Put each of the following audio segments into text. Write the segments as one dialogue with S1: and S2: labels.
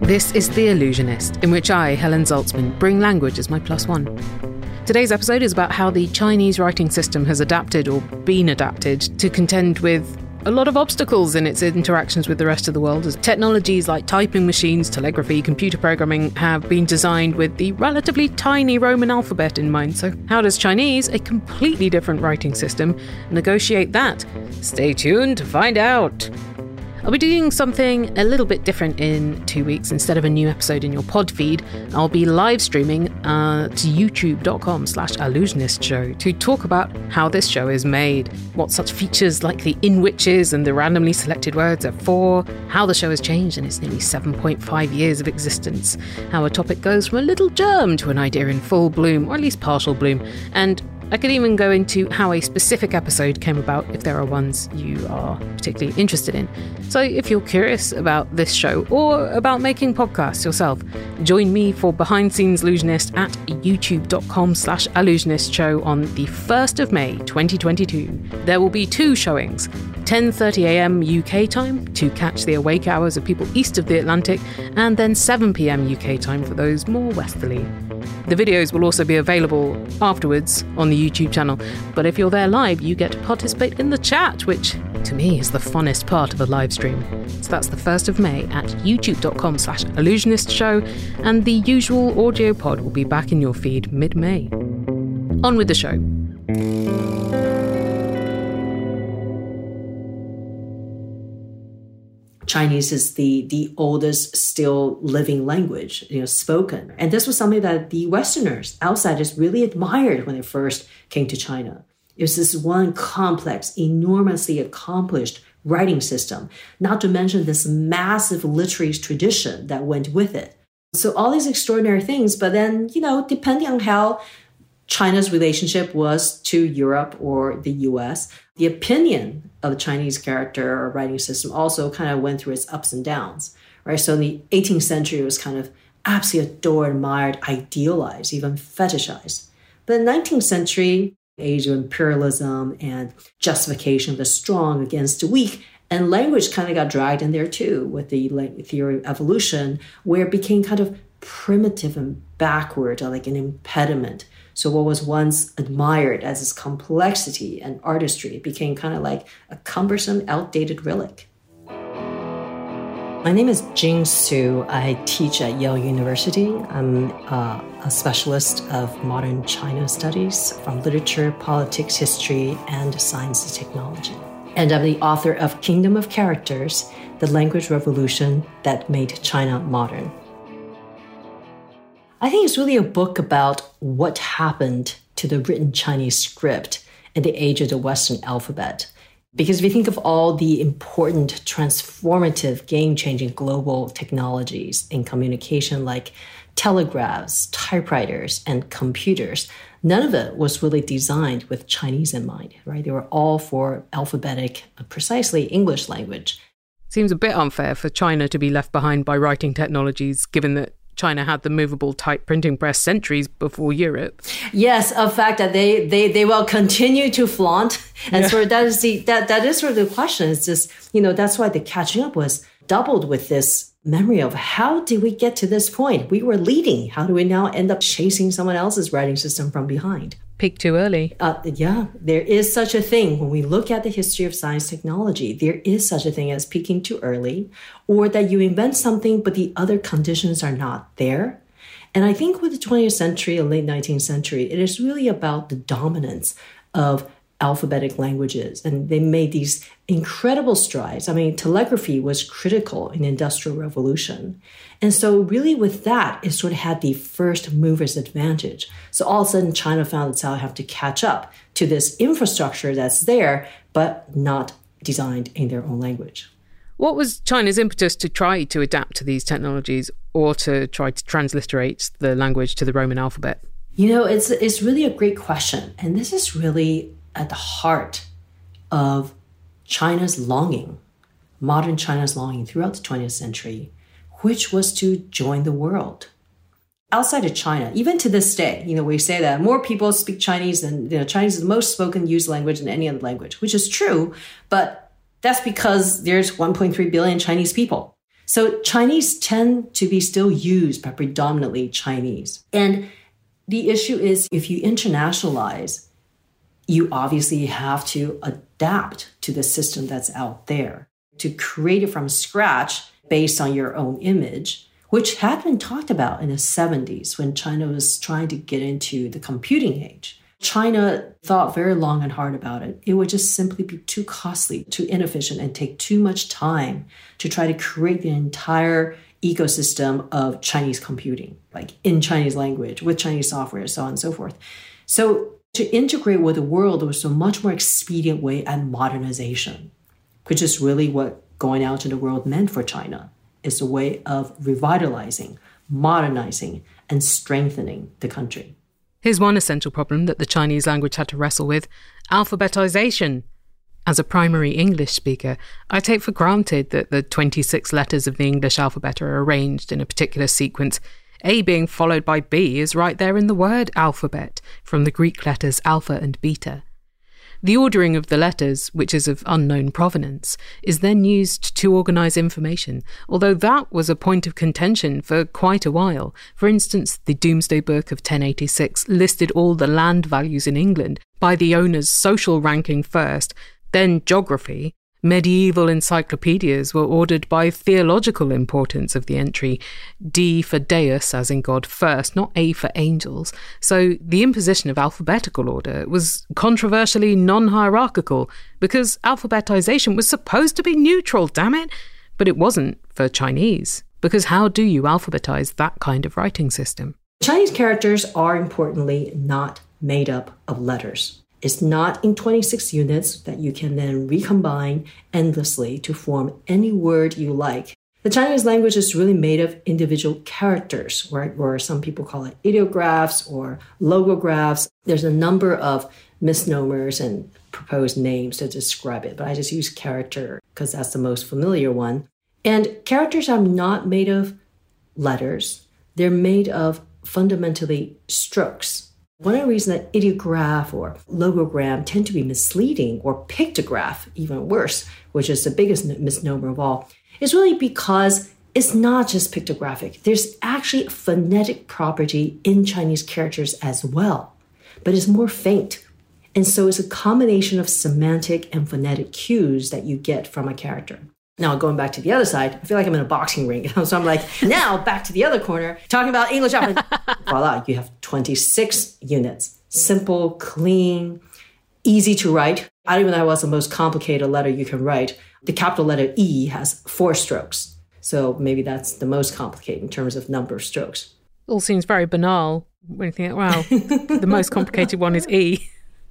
S1: This is The Allusionist, in which I, Helen Zaltzman, bring language as my plus one. Today's episode is about how the Chinese writing system has adapted or been adapted to contend with a lot of obstacles in its interactions with the rest of the world, as technologies like typing machines, telegraphy, computer programming have been designed with the relatively tiny Roman alphabet in mind. So how does Chinese, a completely different writing system, negotiate that? Stay tuned to find out. I'll be doing something a little bit different in 2 weeks. Instead of a new episode in your pod feed, I'll be live streaming to youtube.com/allusionistshow to talk about how this show is made, what such features like the in whiches and the randomly selected words are for, how the show has changed in its nearly 7.5 years of existence, how a topic goes from a little germ to an idea in full bloom, or at least partial bloom, and I could even go into how a specific episode came about if there are ones you are particularly interested in. So if you're curious about this show or about making podcasts yourself, join me for Behind Scenes Allusionist at youtube.com/allusionistshow on the 1st of May 2022. There will be 2 showings, 10:30am UK time to catch the awake hours of people east of the Atlantic, and then 7pm UK time for those more westerly. The videos will also be available afterwards on the YouTube channel, but if you're there live, you get to participate in the chat, which to me is the funnest part of a live stream. So that's the 1st of May at youtube.com/allusionistshow, and the usual audio pod will be back in your feed mid-May. On with the show.
S2: Chinese is the oldest still living language, spoken. And this was something that the Westerners, outsiders, really admired when they first came to China. It was this one complex, enormously accomplished writing system, not to mention this massive literary tradition that went with it. So all these extraordinary things, but then, depending on how China's relationship was to Europe or the US, the opinion of the Chinese character or writing system also kind of went through its ups and downs, right? So in the 18th century, it was kind of absolutely adored, admired, idealized, even fetishized. But in the 19th century, age of imperialism and justification of the strong against the weak, and language kind of got dragged in there too with the theory of evolution, where it became kind of primitive and backward, like an impediment. So what was once admired as its complexity and artistry became kind of like a cumbersome, outdated relic. My name is Jing Su. I teach at Yale University. I'm a specialist of modern China studies from literature, politics, history, and science and technology. And I'm the author of Kingdom of Characters, The Language Revolution That Made China Modern. I think it's really a book about what happened to the written Chinese script in the age of the Western alphabet. Because if you think of all the important, transformative, game-changing global technologies in communication like telegraphs, typewriters, and computers, none of it was really designed with Chinese in mind, right? They were all for alphabetic, precisely English language.
S1: Seems a bit unfair for China to be left behind by writing technologies, given that China had the movable type printing press centuries before Europe.
S2: Yes, a fact that they will continue to flaunt. And so that is sort of the question. It's just, that's why the catching up was doubled with this memory of how did we get to this point? We were leading. How do we now end up chasing someone else's writing system from behind?
S1: Peaked too early.
S2: Yeah, there is such a thing. When we look at the history of science technology, there is such a thing as peaking too early, or that you invent something, but the other conditions are not there. And I think with the 20th century and late 19th century, it is really about the dominance of alphabetic languages. And they made these incredible strides. I mean, telegraphy was critical in the Industrial Revolution. And so really with that, it sort of had the first mover's advantage. So all of a sudden, China found itself having to catch up to this infrastructure that's there, but not designed in their own language.
S1: What was China's impetus to try to adapt to these technologies or to try to transliterate the language to the Roman alphabet?
S2: It's really a great question. And this is really at the heart of China's longing, modern China's longing throughout the 20th century, which was to join the world. Outside of China, even to this day, we say that more people speak Chinese than, Chinese is the most spoken used language than any other language, which is true, but that's because there's 1.3 billion Chinese people. So Chinese tend to be still used by predominantly Chinese. And the issue is if you internationalize, you obviously have to adapt to the system that's out there. To create it from scratch based on your own image, which had been talked about in the 70s when China was trying to get into the computing age. China thought very long and hard about it. It would just simply be too costly, too inefficient, and take too much time to try to create the entire ecosystem of Chinese computing, like in Chinese language, with Chinese software, so on and so forth. So to integrate with the world, there was a much more expedient way at modernization, which is really what going out to the world meant for China. It's a way of revitalizing, modernizing, and strengthening the country.
S1: Here's one essential problem that the Chinese language had to wrestle with: alphabetization. As a primary English speaker, I take for granted that the 26 letters of the English alphabet are arranged in a particular sequence. A being followed by B is right there in the word alphabet, from the Greek letters alpha and beta. The ordering of the letters, which is of unknown provenance, is then used to organise information, although that was a point of contention for quite a while. For instance, the Domesday Book of 1086 listed all the land values in England by the owner's social ranking first, then geography. Medieval encyclopedias were ordered by theological importance of the entry, D for Deus, as in God first, not A for angels. So the imposition of alphabetical order was controversially non-hierarchical, because alphabetization was supposed to be neutral, damn it! But it wasn't for Chinese, because how do you alphabetize that kind of writing system?
S2: Chinese characters are, importantly, not made up of letters. It's not in 26 units that you can then recombine endlessly to form any word you like. The Chinese language is really made of individual characters, right? Or some people call it ideographs or logographs. There's a number of misnomers and proposed names to describe it, but I just use character because that's the most familiar one. And characters are not made of letters. They're made of fundamentally strokes. One of the reasons that ideograph or logogram tend to be misleading, or pictograph, even worse, which is the biggest misnomer of all, is really because it's not just pictographic. There's actually a phonetic property in Chinese characters as well, but it's more faint. And so it's a combination of semantic and phonetic cues that you get from a character. Now, going back to the other side, I feel like I'm in a boxing ring. So I'm like, now back to the other corner, talking about English alphabet. Voila, you have 26 units. Simple, clean, easy to write. I don't even know what's the most complicated letter you can write. The capital letter E has 4 strokes. So maybe that's the most complicated in terms of number of strokes.
S1: All seems very banal when you think, wow, the most complicated one is E.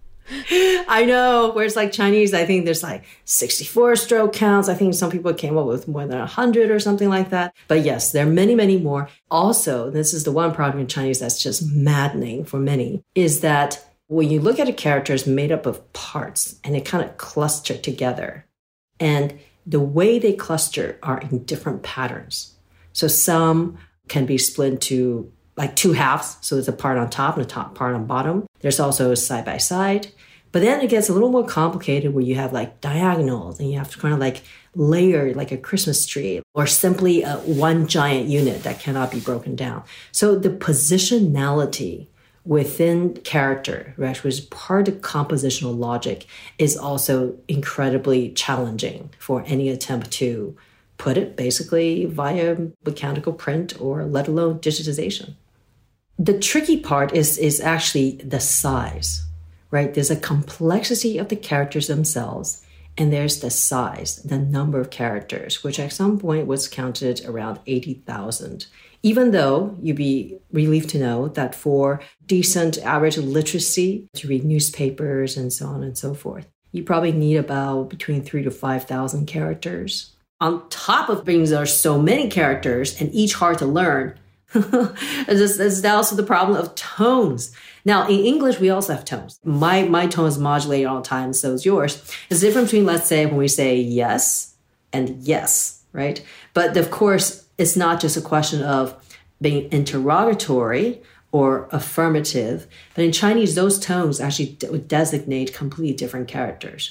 S2: I know, whereas like Chinese, I think there's like 64 stroke counts. I think some people came up with more than 100 or something like that. But yes, there are many, many more. Also, this is the one problem in Chinese that's just maddening for many, is that when you look at a character, it's made up of parts and it kind of cluster together. And the way they cluster are in different patterns. So some can be split into like 2 halves. So there's a part on top and a top part on bottom. There's also side by side. But then it gets a little more complicated where you have like diagonals and you have to kind of like layer like a Christmas tree, or simply one giant unit that cannot be broken down. So the positionality within character, right, which is part of compositional logic, is also incredibly challenging for any attempt to put it basically via mechanical print or let alone digitization. The tricky part is actually the size, right? There's a complexity of the characters themselves, and there's the size, the number of characters, which at some point was counted around 80,000. Even though you'd be relieved to know that for decent average literacy, to read newspapers and so on and so forth, you probably need about between 3,000 to 5,000 characters. On top of being there are so many characters and each hard to learn, there's also the problem of tones. Now, in English, we also have tones. My tone is modulated all the time, so is yours. There's a difference between, let's say, when we say yes and yes, right? But of course, it's not just a question of being interrogatory or affirmative, but in Chinese, those tones actually would designate completely different characters.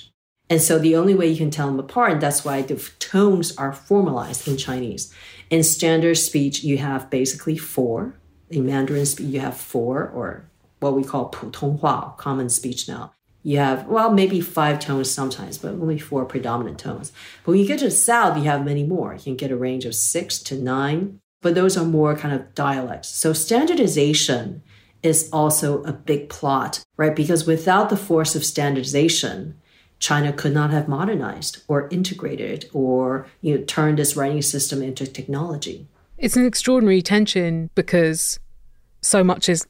S2: And so the only way you can tell them apart, and that's why the tones are formalized in Chinese. In standard speech, you have basically 4. In Mandarin speech, you have 4, or what we call 普通话, common speech now. You have, well, maybe 5 tones sometimes, but only 4 predominant tones. But when you get to the South, you have many more. You can get a range of 6 to 9, but those are more kind of dialects. So standardization is also a big plot, right? Because without the force of standardization, China could not have modernized or integrated or turned this writing system into technology.
S1: It's an extraordinary tension because so much is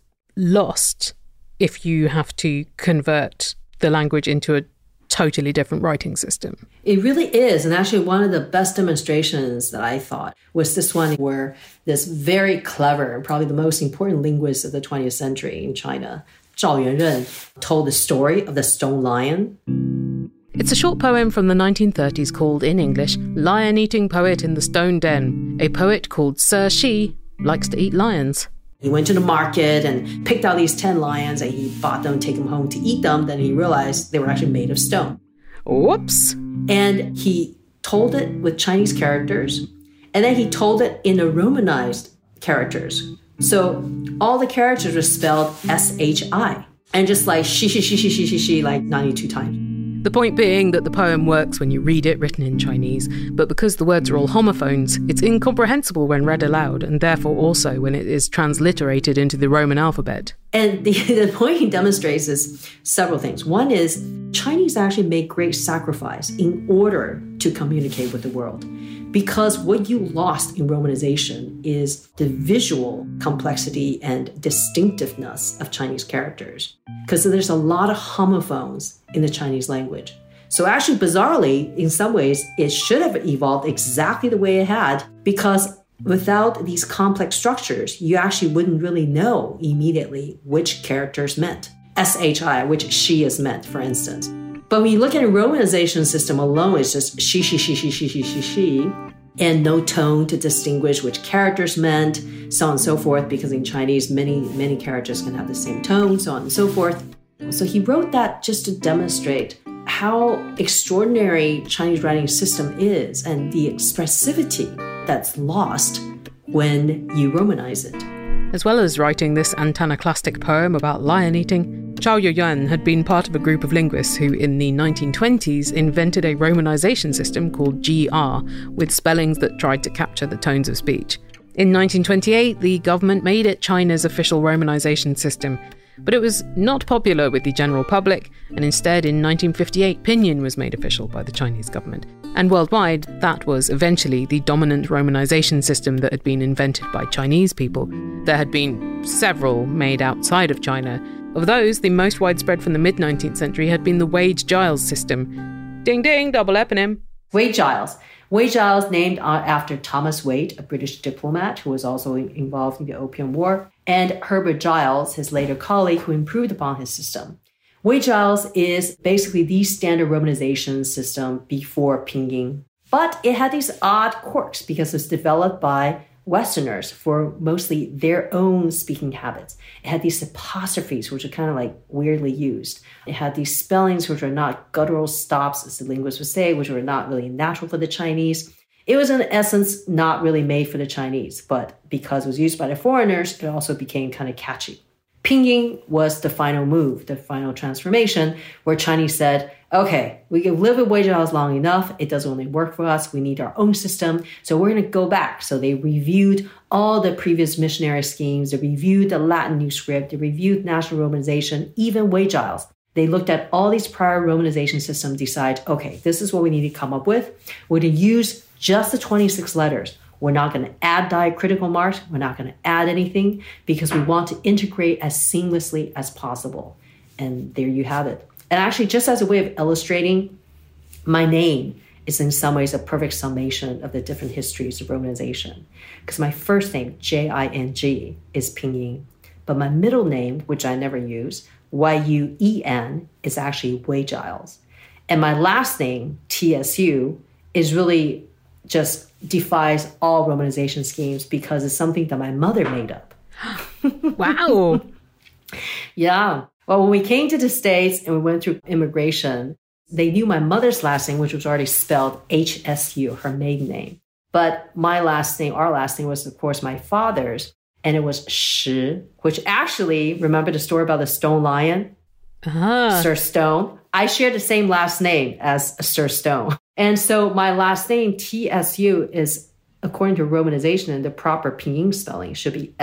S1: lost if you have to convert the language into a totally different writing system.
S2: It really is. And actually one of the best demonstrations that I thought was this one where this very clever and probably the most important linguist of the 20th century in China, Zhao Yuanren, told the story of the stone lion.
S1: It's a short poem from the 1930s called, in English, Lion-Eating Poet in the Stone Den. A poet called Sir Shi likes to eat lions.
S2: He went to the market and picked out these 10 lions and he bought them, take them home to eat them. Then he realized they were actually made of stone.
S1: Whoops.
S2: And he told it with Chinese characters. And then he told it in the Romanized characters. So all the characters were spelled S-H-I. And just like she, like 92 times.
S1: The point being that the poem works when you read it written in Chinese, but because the words are all homophones, it's incomprehensible when read aloud, and therefore also when it is transliterated into the Roman alphabet.
S2: And the point he demonstrates is several things. One is Chinese actually make great sacrifice in order to communicate with the world. Because what you lost in Romanization is the visual complexity and distinctiveness of Chinese characters. Because there's a lot of homophones in the Chinese language. So actually, bizarrely, in some ways, it should have evolved exactly the way it had, because without these complex structures, you actually wouldn't really know immediately which characters meant. S-H-I, which she is meant, for instance. But when you look at a Romanization system alone, it's just she, and no tone to distinguish which characters meant, so on and so forth, because in Chinese, many characters can have the same tone, so on and so forth. So he wrote that just to demonstrate how extraordinary Chinese writing system is and the expressivity that's lost when you Romanize it.
S1: As well as writing this antanaclastic poem about lion eating, Zhao Yuanyuan had been part of a group of linguists who in the 1920s invented a romanization system called GR, with spellings that tried to capture the tones of speech. In 1928, the government made it China's official romanization system, but it was not popular with the general public, and instead in 1958 Pinyin was made official by the Chinese government. And worldwide, that was eventually the dominant romanization system that had been invented by Chinese people. There had been several made outside of China. Of those, the most widespread from the mid-19th century had been the Wade-Giles system. Ding ding, double eponym.
S2: Wade-Giles. Wade-Giles, named after Thomas Wade, a British diplomat who was also involved in the Opium War, and Herbert Giles, his later colleague, who improved upon his system. Wade-Giles is basically the standard romanization system before Pinyin. But it had these odd quirks because it was developed by Westerners for mostly their own speaking habits. It had these apostrophes, which are kind of like weirdly used. It had these spellings, which are not guttural stops, as the linguists would say, which were not really natural for the Chinese. It was, in essence, not really made for the Chinese, but because it was used by the foreigners, it also became kind of catchy. Pinyin was the final move, the final transformation, where Chinese said, okay, we can live with Wade-Giles long enough. It doesn't really work for us. We need our own system. So we're going to go back. So they reviewed all the previous missionary schemes. They reviewed the Latin New Script. They reviewed national romanization, even Wade-Giles. They looked at all these prior romanization systems, decide, okay, this is what we need to come up with. We're going to use just the 26 letters. We're not going to add diacritical marks. We're not going to add anything because we want to integrate as seamlessly as possible. And there you have it. And actually, just as a way of illustrating, my name is in some ways a perfect summation of the different histories of romanization. Because my first name, Jing, is Pinyin. But my middle name, which I never use, Yuen, is actually Wade-Giles. And my last name, TSU, is really just defies all romanization schemes because it's something that my mother made up.
S1: Wow.
S2: Yeah. Well, when we came to the States and we went through immigration, They knew my mother's last name, which was already spelled HSU, her maiden name. But my last name, our last name was, of course, my father's, and it was Shi, which actually, remember the story about the stone lion? Sir Stone. I share the same last name as Sir Stone. And so my last name, TSU, is, according to romanization, and the proper pinyin spelling should be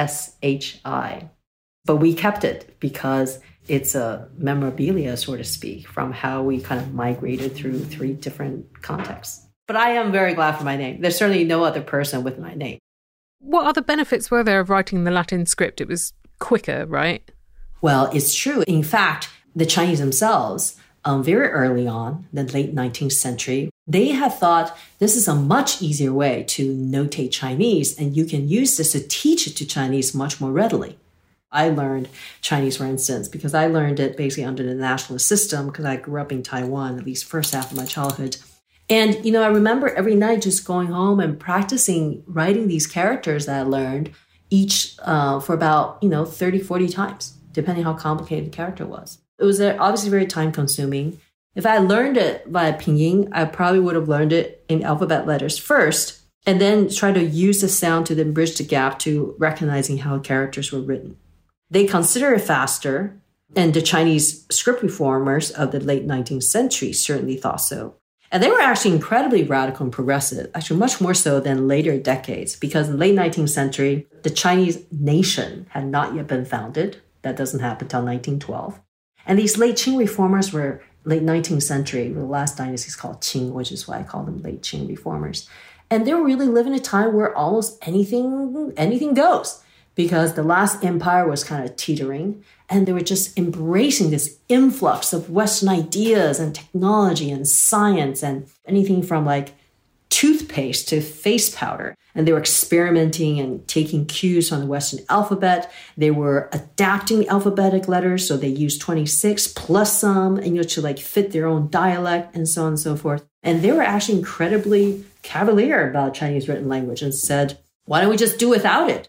S2: SHI. But we kept it because it's a memorabilia, so to speak, from how we kind of migrated through 3 different contexts. But I am very glad for my name. There's certainly no other person with my name.
S1: What other benefits were there of writing the Latin script? It was quicker, right?
S2: Well, it's true. In fact, the Chinese themselves, very early on, the late 19th century, they had thought this is a much easier way to notate Chinese, and you can use this to teach it to Chinese much more readily. I learned Chinese, for instance, because I learned it basically under the nationalist system because I grew up in Taiwan, at least first half of my childhood. And, I remember every night just going home and practicing writing these characters that I learned each for about, 30, 40 times, depending how complicated the character was. It was obviously very time consuming. If I learned it via pinyin, I probably would have learned it in alphabet letters first, and then try to use the sound to then bridge the gap to recognizing how characters were written. They consider it faster, and the Chinese script reformers of the late 19th century certainly thought so. And they were actually incredibly radical and progressive, actually much more so than later decades, because in the late 19th century, the Chinese nation had not yet been founded. That doesn't happen until 1912. And these late Qing reformers were late 19th century. The last dynasty is called Qing, which is why I call them late Qing reformers. And they were really living a time where almost anything goes, because the last empire was kind of teetering, and they were just embracing this influx of Western ideas and technology and science and anything from like toothpaste to face powder. And they were experimenting and taking cues from the Western alphabet. They were adapting the alphabetic letters, so they used 26 plus some, and to like fit their own dialect and so on and so forth. And they were actually incredibly cavalier about Chinese written language and said, why don't we just do without it?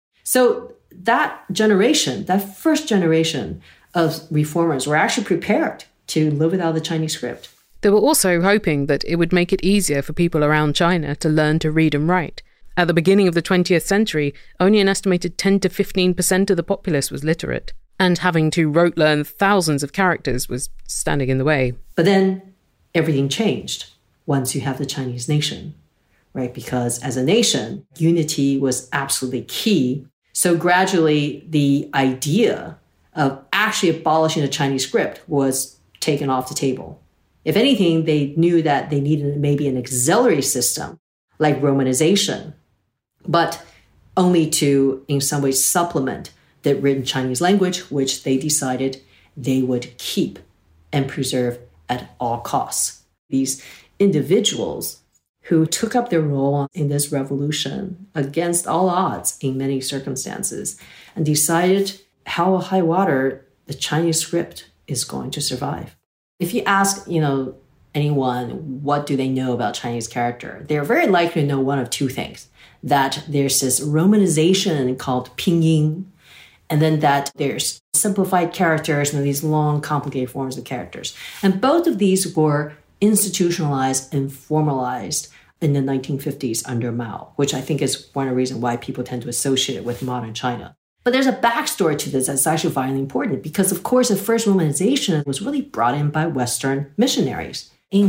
S2: So that generation, that first generation of reformers were actually prepared to live without the Chinese script.
S1: They were also hoping that it would make it easier for people around China to learn to read and write. At the beginning of the 20th century, only an estimated 10 to 15% of the populace was literate, and having to rote learn thousands of characters was standing in the way.
S2: But then everything changed once you have the Chinese nation, right? Because as a nation, unity was absolutely key. So gradually, the idea of actually abolishing the Chinese script was taken off the table. If anything, they knew that they needed maybe an auxiliary system like romanization, but only to, in some ways, supplement the written Chinese language, which they decided they would keep and preserve at all costs. These individuals who took up their role in this revolution against all odds in many circumstances and decided how high water the Chinese script is going to survive. If you ask, anyone, what do they know about Chinese character? They're very likely to know one of two things. That there's this romanization called pinyin, and then that there's simplified characters and these long, complicated forms of characters. And both of these were institutionalized and formalized in the 1950s under Mao, which I think is one of the reasons why people tend to associate it with modern China. But there's a backstory to this that's actually vitally important because, of course, the first romanization was really brought in by Western missionaries. In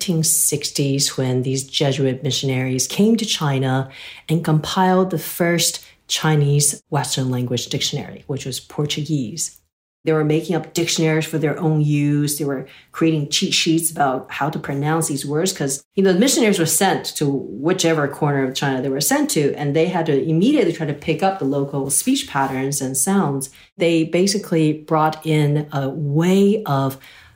S2: 1560s, when these Jesuit missionaries came to China and compiled the first Chinese Western language dictionary, which was Portuguese. They were making up dictionaries for their own use. They were creating cheat sheets about how to pronounce these words because, the missionaries were sent to whichever corner of China they were sent to, and they had to immediately try to pick up the local speech patterns and sounds. They basically brought in a way of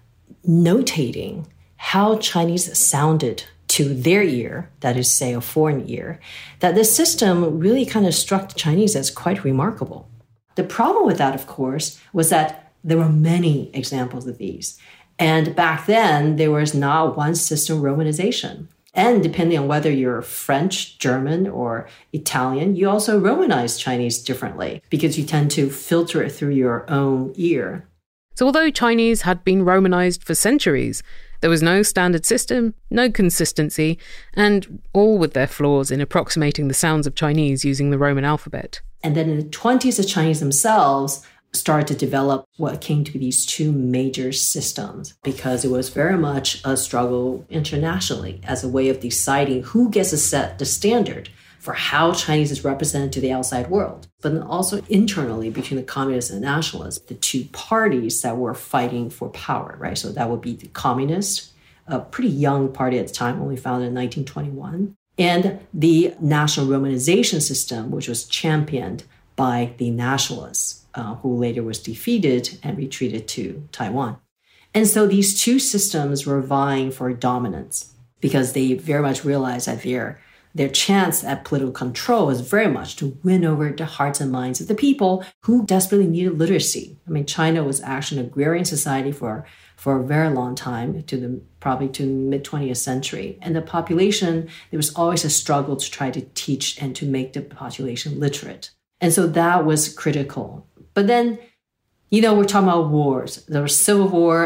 S2: notating how Chinese sounded to their ear, that is, say, a foreign ear, that this system really kind of struck the Chinese as quite remarkable. The problem with that, of course, was that there were many examples of these. And back then, there was not one system romanization. And depending on whether you're French, German, or Italian, you also romanize Chinese differently because you tend to filter it through your own ear.
S1: So although Chinese had been Romanized for centuries, there was no standard system, no consistency, and all with their flaws in approximating the sounds of Chinese using the Roman alphabet.
S2: And then in the 20s, the Chinese themselves started to develop what came to be these two major systems, because it was very much a struggle internationally as a way of deciding who gets to set the standard for how Chinese is represented to the outside world. But then also internally between the communists and nationalists, the two parties that were fighting for power, right? So that would be the communists, a pretty young party at the time, only founded in 1921, and the national romanization system, which was championed by the nationalists, who later was defeated and retreated to Taiwan. And so these two systems were vying for dominance because they very much realized that their chance at political control was very much to win over the hearts and minds of the people who desperately needed literacy. I mean, China was actually an agrarian society for a very long time, probably to the mid-20th century. And the population, there was always a struggle to try to teach and to make the population literate. And so that was critical. But then, we're talking about wars. There was civil war,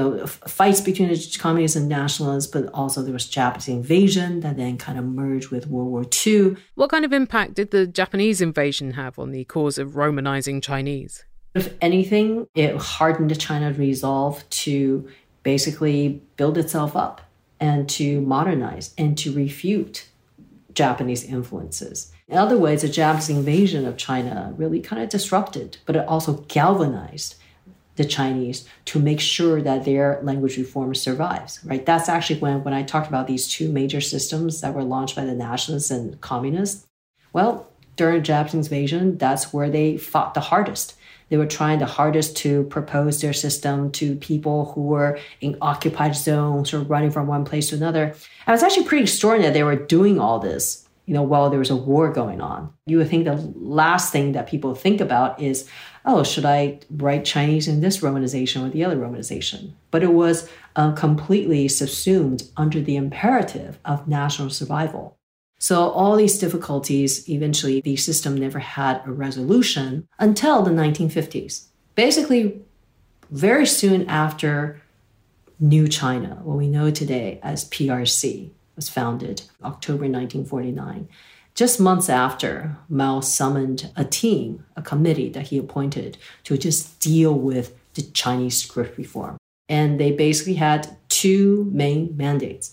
S2: fights between the communists and nationalists, but also there was Japanese invasion that then kind of merged with World War II.
S1: What kind of impact did the Japanese invasion have on the cause of Romanizing Chinese?
S2: If anything, it hardened China's resolve to basically build itself up and to modernize and to refute Japanese influences. In other ways, the Japanese invasion of China really kind of disrupted, but it also galvanized the Chinese to make sure that their language reform survives, right? That's actually when I talked about these two major systems that were launched by the nationalists and communists. Well, during Japanese invasion, that's where they fought the hardest. They were trying the hardest to propose their system to people who were in occupied zones or running from one place to another. And it's actually pretty extraordinary that they were doing all this while there was a war going on. You would think the last thing that people think about is, should I write Chinese in this romanization or the other romanization? But it was completely subsumed under the imperative of national survival. So all these difficulties, eventually the system never had a resolution until the 1950s. Basically, very soon after New China, what we know today as PRC, was founded, October 1949. Just months after, Mao summoned a committee that he appointed to just deal with the Chinese script reform. And they basically had two main mandates.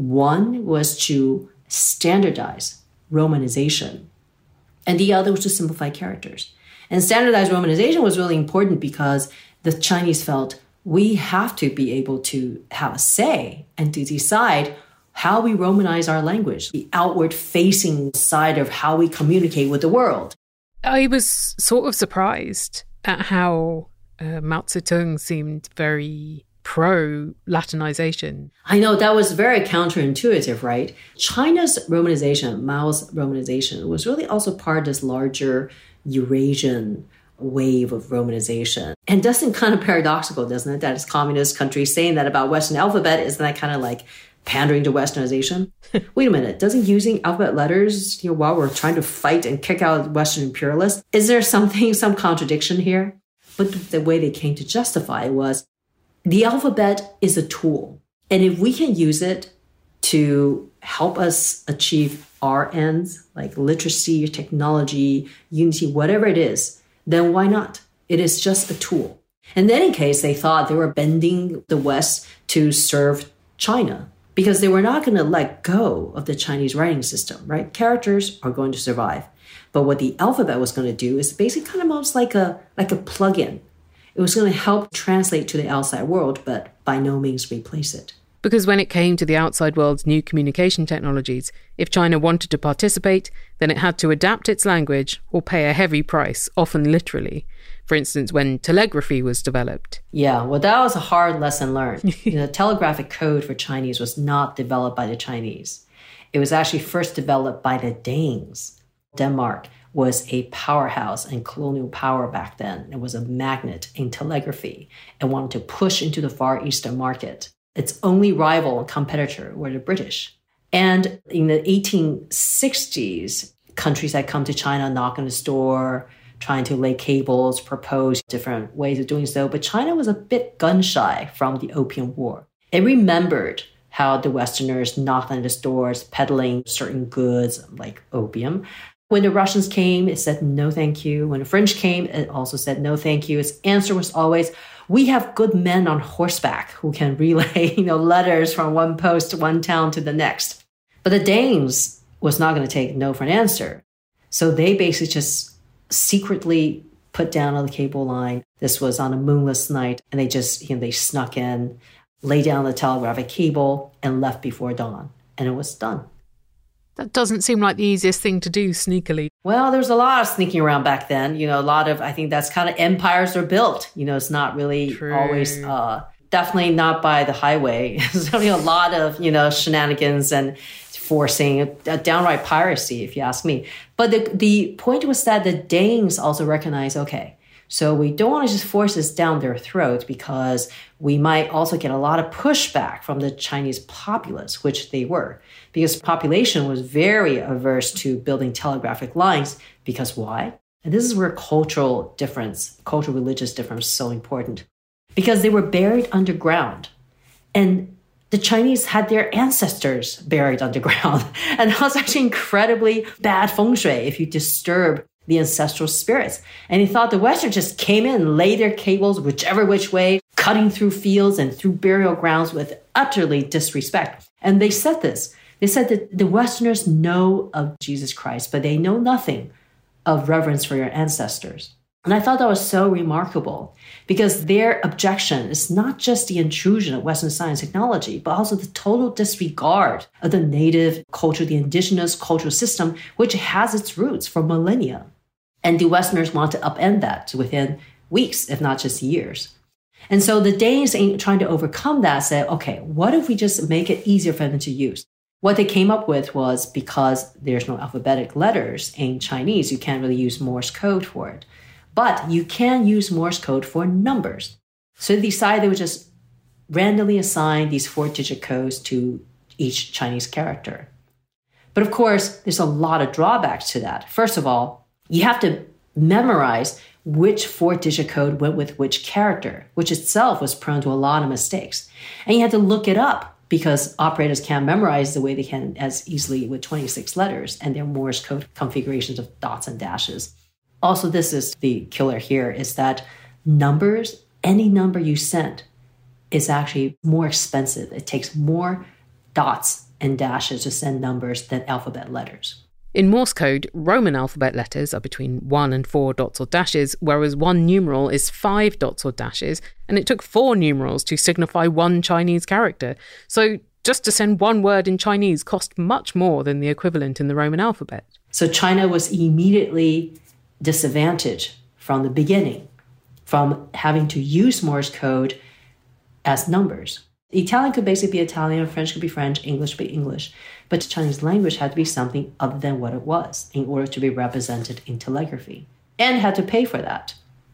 S2: One was to standardize romanization, and the other was to simplify characters. And standardized romanization was really important because the Chinese felt we have to be able to have a say and to decide how we Romanize our language, the outward-facing side of how we communicate with the world.
S1: I was sort of surprised at how Mao Zedong seemed very pro-Latinization.
S2: I know, that was very counterintuitive, right? China's romanization, Mao's romanization, was really also part of this larger Eurasian wave of romanization. And doesn't kind of paradoxical, doesn't it? That it's communist countries saying that about Western alphabet, isn't that kind of like pandering to Westernization? Wait a minute, doesn't using alphabet letters, while we're trying to fight and kick out Western imperialists, is there some contradiction here? But the way they came to justify it was, the alphabet is a tool. And if we can use it to help us achieve our ends, like literacy, technology, unity, whatever it is, then why not? It is just a tool. In any case, they thought they were bending the West to serve China, because they were not going to let go of the Chinese writing system, right? Characters are going to survive. But what the alphabet was going to do is basically kind of almost like a plug-in. It was going to help translate to the outside world, but by no means replace it.
S1: Because when it came to the outside world's new communication technologies, if China wanted to participate, then it had to adapt its language or pay a heavy price, often literally. For instance, when telegraphy was developed.
S2: Yeah, well, that was a hard lesson learned. The telegraphic code for Chinese was not developed by the Chinese. It was actually first developed by the Danes. Denmark was a powerhouse and colonial power back then. It was a magnet in telegraphy and wanted to push into the Far Eastern market. Its only rival and competitor were the British. And in the 1860s, countries had come to China, knock on the door, trying to lay cables, propose different ways of doing so. But China was a bit gun-shy from the Opium War. It remembered how the Westerners knocked on its doors, peddling certain goods like opium. When the Russians came, it said no thank you. When the French came, it also said no thank you. Its answer was always, we have good men on horseback who can relay, letters from one post to one town to the next. But the Danes was not going to take no for an answer. So they basically just secretly put down on the cable line. This was on a moonless night, and they just, they snuck in, lay down the telegraphic cable, and left before dawn. And it was done.
S1: That doesn't seem like the easiest thing to do sneakily.
S2: Well, there's a lot of sneaking around back then. I think that's kind of empires are built. It's not really always, definitely not by the highway. There's a lot of, shenanigans and forcing downright piracy, if you ask me. But the point was that the Danes also recognized, okay, so we don't want to just force this down their throat because we might also get a lot of pushback from the Chinese populace, which they were, because population was very averse to building telegraphic lines. Because why? And this is where cultural religious difference is so important. Because they were buried underground. And the Chinese had their ancestors buried underground. And that was actually incredibly bad feng shui if you disturb the ancestral spirits. And he thought the Western just came in, laid their cables whichever which way, cutting through fields and through burial grounds with utterly disrespect. And they said this. They said that the Westerners know of Jesus Christ, but they know nothing of reverence for your ancestors. And I thought that was so remarkable because their objection is not just the intrusion of Western science and technology, but also the total disregard of the native culture, the indigenous cultural system, which has its roots for millennia. And the Westerners want to upend that within weeks, if not just years. And so the Danes, trying to overcome that, said, okay, what if we just make it easier for them to use? What they came up with was, because there's no alphabetic letters in Chinese, you can't really use Morse code for it. But you can use Morse code for numbers. So they decided they would just randomly assign these 4-digit codes to each Chinese character. But of course, there's a lot of drawbacks to that. First of all, you have to memorize which 4-digit code went with which character, which itself was prone to a lot of mistakes. And you had to look it up because operators can't memorize the way they can as easily with 26 letters and their Morse code configurations of dots and dashes. Also, this is the killer here, is that numbers, any number you send, is actually more expensive. It takes more dots and dashes to send numbers than alphabet letters.
S1: In Morse code, Roman alphabet letters are between 1 and 4 dots or dashes, whereas one numeral is 5 dots or dashes, and it took 4 numerals to signify one Chinese character. So just to send one word in Chinese cost much more than the equivalent in the Roman alphabet.
S2: So China was immediately disadvantaged from the beginning from having to use Morse code as numbers. Italian could basically be Italian, French could be French, English could be English, but Chinese language had to be something other than what it was in order to be represented in telegraphy, and had to pay for that.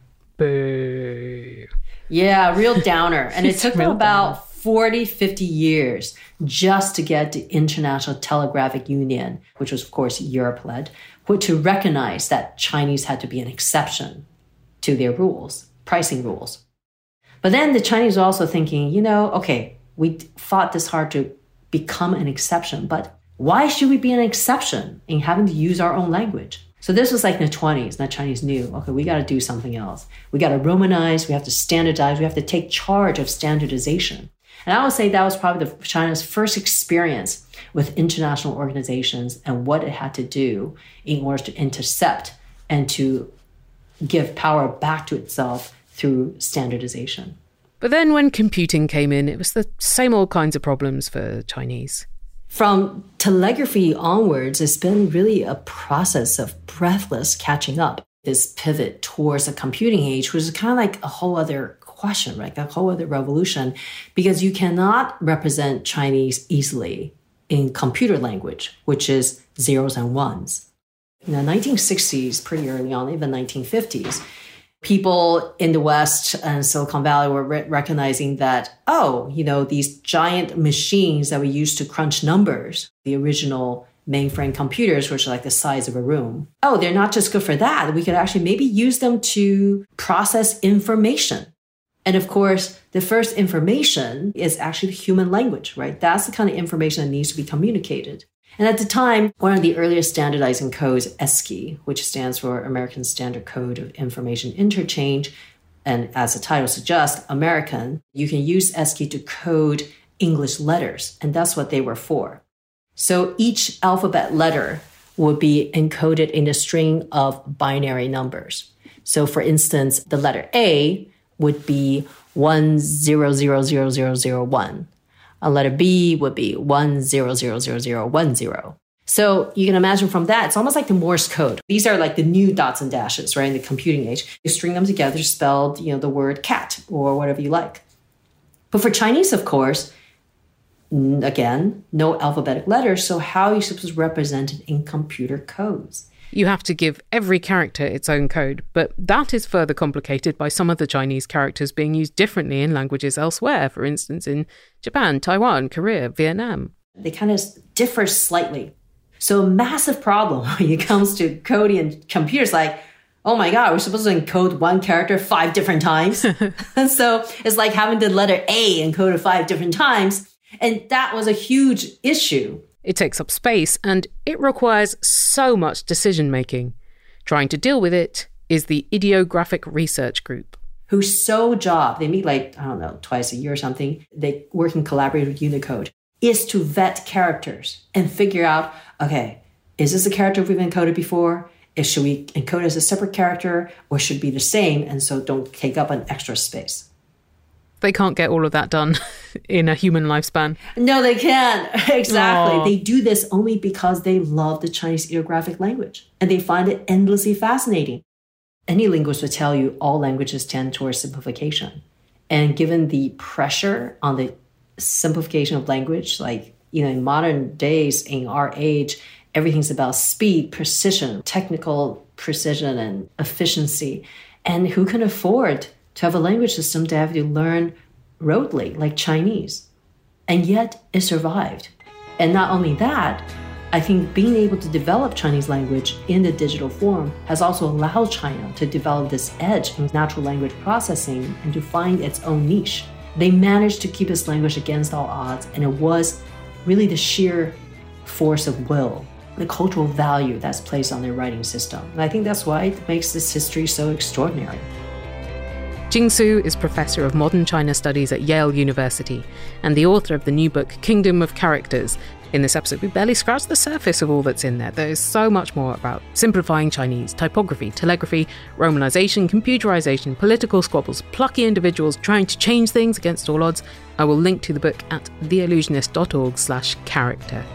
S1: Boo.
S2: Yeah, real downer. And it took them about 40, 50 years just to get the International Telegraphic Union, which was, of course, Europe-led, to recognize that Chinese had to be an exception to their rules, pricing rules. But then the Chinese were also thinking, okay, we fought this hard to become an exception, but why should we be an exception in having to use our own language? So this was like in the 20s, and the Chinese knew, okay, we got to do something else. We got to Romanize, we have to standardize, we have to take charge of standardization. And I would say that was probably China's first experience with international organizations and what it had to do in order to intercept and to give power back to itself through standardization.
S1: But then when computing came in, it was the same old kinds of problems for Chinese.
S2: From telegraphy onwards, it's been really a process of breathless catching up. This pivot towards a computing age, which is kind of like a whole other question, right? A whole other revolution, because you cannot represent Chinese easily in computer language, which is zeros and ones. In the 1960s, pretty early on, even 1950s, people in the West and Silicon Valley were recognizing that, these giant machines that we use to crunch numbers, the original mainframe computers, which are like the size of a room. Oh, they're not just good for that. We could actually maybe use them to process information. And of course, the first information is actually the human language, right? That's the kind of information that needs to be communicated. And at the time, one of the earliest standardizing codes, ESCI, which stands for American Standard Code of Information Interchange, and as the title suggests, American, you can use ESCI to code English letters, and that's what they were for. So each alphabet letter would be encoded in a string of binary numbers. So for instance, the letter A would be 10000001. A letter B would be 10000010. So you can imagine from that, it's almost like the Morse code. These are like the new dots and dashes, right, in the computing age. You string them together, spelled, the word cat or whatever you like. But for Chinese, of course, again, no alphabetic letters. So how are you supposed to represent it in computer codes?
S1: You have to give every character its own code, but that is further complicated by some of the Chinese characters being used differently in languages elsewhere, for instance, in Japan, Taiwan, Korea, Vietnam.
S2: They kind of differ slightly. So a massive problem when it comes to coding and computers, like, oh my God, we're supposed to encode one character 5 different times. And so it's like having the letter A encoded 5 different times. And that was a huge issue.
S1: It takes up space and it requires so much decision-making. Trying to deal with it is the Ideographic Research Group,
S2: whose sole job, they meet twice a year or something, they work in collaborative with Unicode, is to vet characters and figure out, okay, is this a character we've encoded before? Should we encode it as a separate character or should it be the same and so don't take up an extra space?
S1: They can't get all of that done in a human lifespan.
S2: No, they can't. Exactly.
S1: Aww.
S2: They do this only because they love the Chinese ideographic language and they find it endlessly fascinating. Any linguist would tell you all languages tend towards simplification. And given the pressure on the simplification of language, in modern days, in our age, everything's about speed, precision, technical precision, and efficiency. And who can afford to have a language system to have to learn rotely, like Chinese? And yet it survived. And not only that, I think being able to develop Chinese language in the digital form has also allowed China to develop this edge in natural language processing and to find its own niche. They managed to keep its language against all odds, and it was really the sheer force of will, the cultural value that's placed on their writing system. And I think that's why it makes this history so extraordinary.
S1: Jing Su is Professor of Modern China Studies at Yale University and the author of the new book, Kingdom of Characters. In this episode, we barely scratched the surface of all that's in there. There is so much more about simplifying Chinese, typography, telegraphy, romanization, computerization, political squabbles, plucky individuals trying to change things against all odds. I will link to the book at theillusionist.org/character.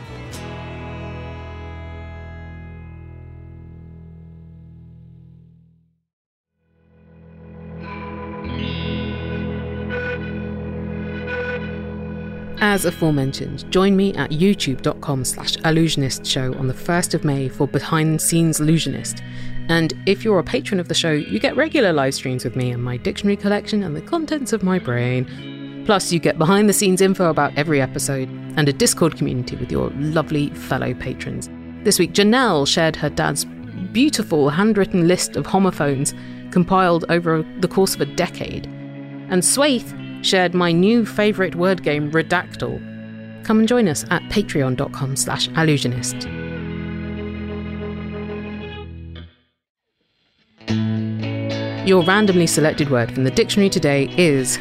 S1: As aforementioned, join me at youtube.com/allusionistshow on the 1st of May for Behind the Scenes Allusionist. And if you're a patron of the show, you get regular live streams with me and my dictionary collection and the contents of my brain. Plus, you get behind the scenes info about every episode and a Discord community with your lovely fellow patrons. This week, Janelle shared her dad's beautiful handwritten list of homophones compiled over the course of a decade. And Swaith shared my new favourite word game, Redactyl. Come and join us at patreon.com/allusionist. Your randomly selected word from the dictionary today is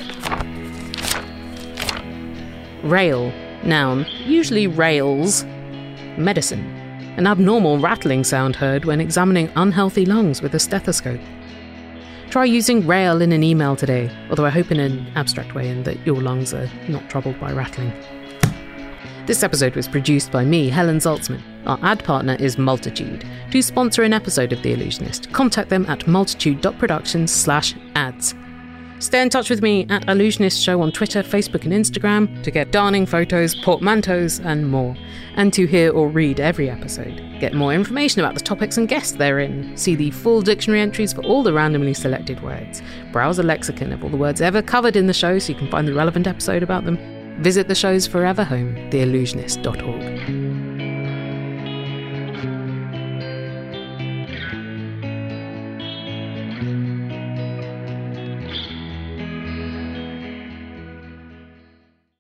S1: rail, noun, usually rails, medicine, an abnormal rattling sound heard when examining unhealthy lungs with a stethoscope. Try using rail in an email today, although I hope in an abstract way and that your lungs are not troubled by rattling. This episode was produced by me, Helen Zaltzman. Our ad partner is Multitude. To sponsor an episode of The Illusionist, contact them at multitude.productions/ads. Stay in touch with me at Allusionist Show on Twitter, Facebook and Instagram to get darning photos, portmanteaus and more, and to hear or read every episode. Get more information about the topics and guests therein. See the full dictionary entries for all the randomly selected words. Browse a lexicon of all the words ever covered in the show so you can find the relevant episode about them. Visit the show's forever home, theillusionist.org.